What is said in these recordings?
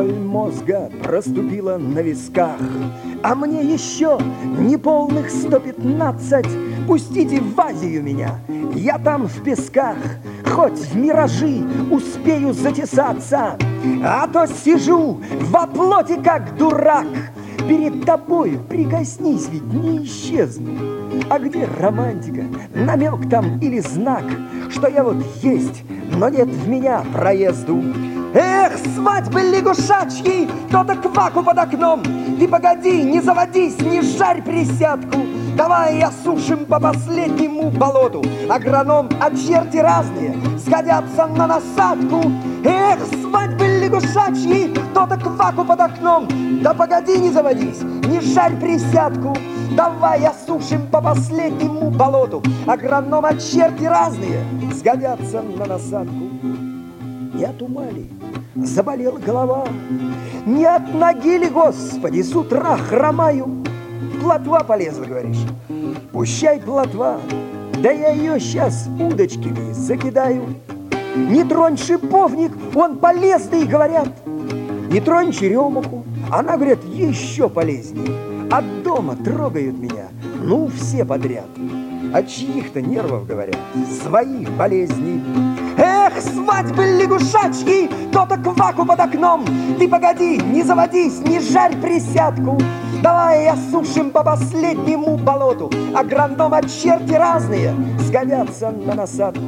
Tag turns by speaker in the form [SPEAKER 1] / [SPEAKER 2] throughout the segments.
[SPEAKER 1] Боль мозга проступила на висках, а мне еще неполных 115. Пустите в Азию меня, я там в песках, хоть в миражи успею затесаться, а то сижу во плоти, как дурак. Перед тобой прикоснись, ведь не исчезну. А где романтика, намек там или знак, что я вот есть, но нет в меня проезду? Эх, свадьбы лягушачьи, кто-то кваку под окном. Ты погоди, не заводись, не жарь присядку. Давай осушим по последнему болоту. Агроном, а черти разные сгодятся на насадку. Эх, свадьбы лягушачьи, кто-то кваку под окном. Да погоди, не заводись, не жарь присядку. Давай осушим по последнему болоту. Агроном, а черти разные сгодятся на насадку. Не от ума ли заболела голова? Не от ноги ли, Господи, с утра хромаю? Плотва полезла, говоришь? Пущай плотва, да я ее сейчас удочками закидаю. Не тронь шиповник, он полезный, говорят. Не тронь черемуху, она, говорят, еще полезнее. От дома трогают меня, ну, все подряд. От чьих-то нервов, говорят, своих болезней. Эх, свадьбы лягушачьи, кто-то кваку под окном. Ты погоди, не заводись, не жарь присядку. Давай осушим по последнему болоту. Агроном, а черти разные сгодятся на насадку.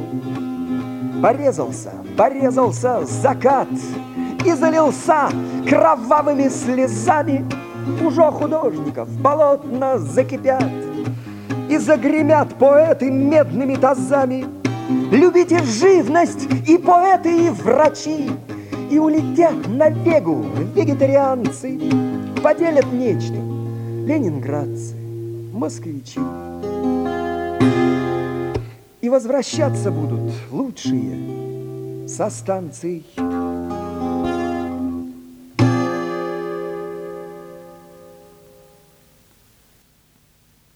[SPEAKER 1] Порезался закат и залился кровавыми слезами. Уже художников полотна закипят, и загремят поэты медными тазами. Любите живность и поэты, и врачи, и улетят на Вегу вегетарианцы. Поделят нечто ленинградцы, москвичи. И возвращаться будут лучшие со станций